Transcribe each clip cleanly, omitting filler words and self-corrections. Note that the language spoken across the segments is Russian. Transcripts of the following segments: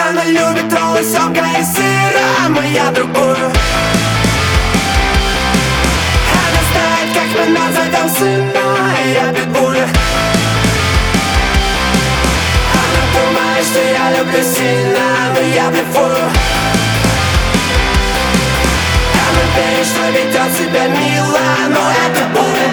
Она любит роллы, семга и сыра, моя другую. Она знает, как мы назовем сына, я питбуль. Она думает, что я люблю сильно, но я блефую. Она верит, что ведет себя мило, но это боль.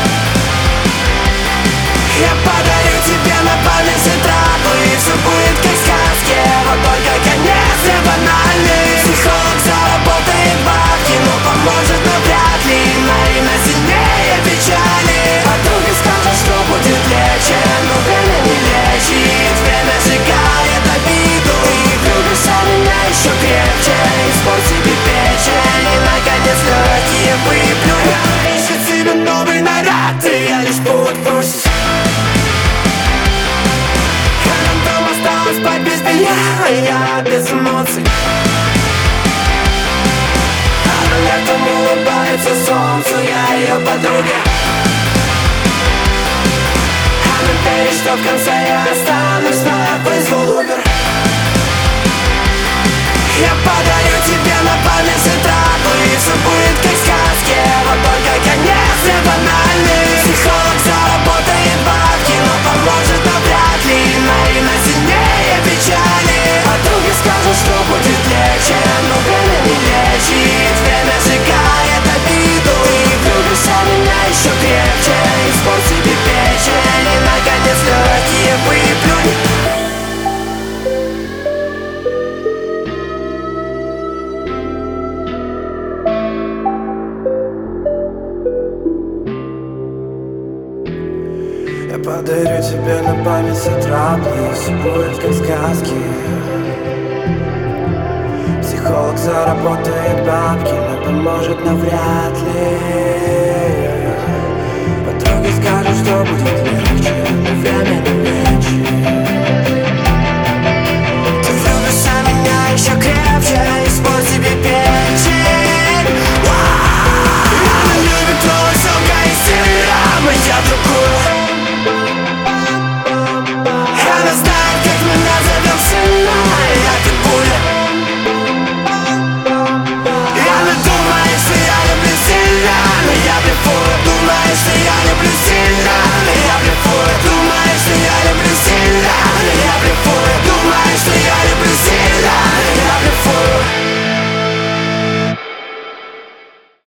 Я подарю тебе на память траву, и все будет как в сказке, вот только конец не банальный. Психолог заработает бабки, но поможет, но вряд ли. На имя сильнее печали. Подруга скажет, что будет легче, но время не лечит. Время сжигает обиду. Ты влюбишься в меня еще крепче, испорт себе печень, и наконец легкие выплю. Ищет себе новый наряд, и я лишь буду бросить. Спать без белья, а я без эмоций. Она летом улыбается солнцу, я ее подруга. Она верит, что в конце я останусь, но я вызвал Uber. Я подарю тебе на память траву, и все будет как в сказке, вот только конец не банальный. Психолог заработает бабки, но поможет, но вряд ли. На имя сильнее печали. Подруга скажет, что будет легче, но время не лечит. Время сжигает обиду. Ты влюбишься в меня еще крепче, испорт себе печень, и наконец легкие выплюнь. Я подарю тебе на память травы, и все будет как в сказке. Психолог заработает бабки, но поможет навряд ли. Подруги скажут, что будет легче, но время не